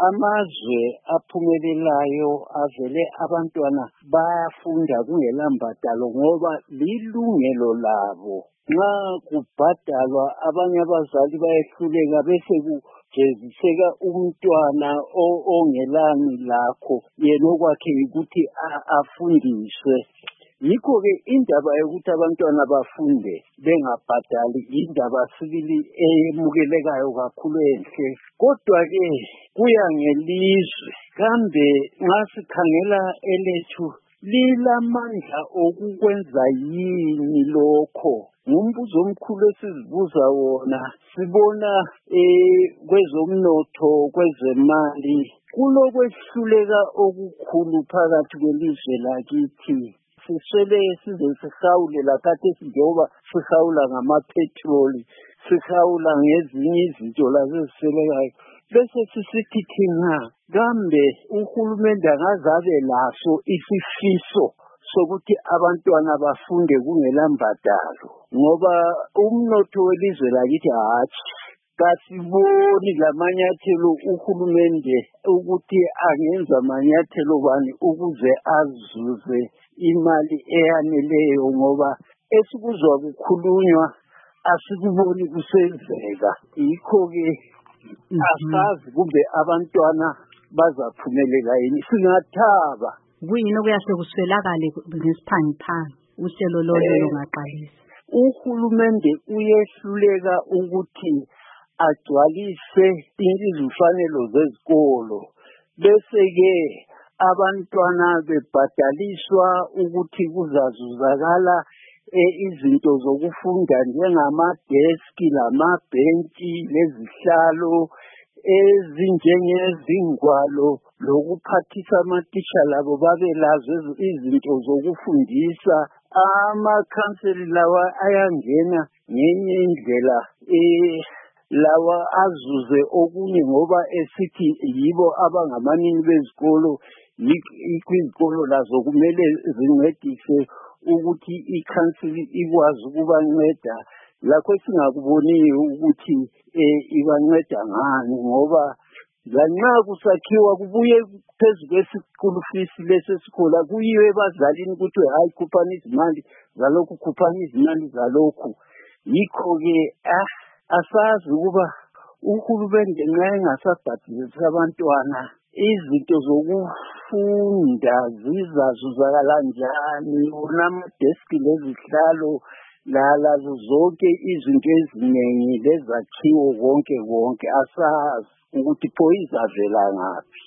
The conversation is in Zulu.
amazwe aphumelelayo avele abantwana bayafunda kungelambadalo ngoba lilungelo labo. Nxa kubhadalwa abanye abazali bayehluleka bese kujeziseka umntwana ongelani lakho yena okwakhe ukuthi afundiswe. Yikho-ke indaba yokuthi abantwana bafunde bengabhadali indaba sibili emukelekayo kakhulu enhle. Kodwa-ke kuya ngelizwe, kambe nxa sikhangela elethu lilamandla okukwenza yini lokho? Ngumbuzo omkhulu esizibuza wona. Sibona kwezomnotho, kwezemali, kulokwehluleka okukhulu phakathi kwelizwe lakithi. Siswele size sihawule lakhathesi njengoba sihawula ngamapetroli, sihawula ngezinye izinto laziswelekayo. Bese sisithi thina, kambe uhulumende angazabe laso isifiso sokuthi abantwana bafunde kungelambadalo, ngoba umnotho welizwe lakithi hatshi kasiboni lamanyathelo uhulumende ukuthi angenza manyathelo bani ukuze azuze imali eyaneleyo, ngoba esikuzwa kukhulunywa asikuboni kusenzeka. Yikho-ke asazi kumbe abantwana bazaphumelela yini. Singathaba kuyini okuyahle kuswelakale ngesiphangiphangi uhlelo lolo lungaqalisa. Uhulumende uyehluleka ukuthi agcwalise izimfanelo zezikolo, bese-ke abantwana bebhadaliswa ukuthi kuzazuzakala izinto zokufunda njengamadeski, lamabhentshi, lezihlalo ezinjengezingwalo, lokuphathisa amatitsha labo babelazo izinto zokufundisa. Amakhanseli lawa ayangena ngenye indlela lawa azuze okunye ngoba esithi yibo abangamanini bezikolo. Izikolo lazo kumele zincedise ukuthi ikhanseli ikwazi ukubanceda lakho singakuboniyo ukuthi ibanceda ngani, ngoba lanxa kusakhiwa kubuye phezu kwesikulu fees lesesikole kuyiwe ebazalini ukuthi hayi khuphani izimali zalokhu, khuphani izimali zalokhu. Yikho-ke asazi ukuba uhulumende nxa engasabhadalisi abantwana izinto zokufunda zizazuzakala njani, wona amadeski lezihlalo lazo zonke izinto ezinengi lezakhiwo konke asazi ukuthi pho izavela ngaphi.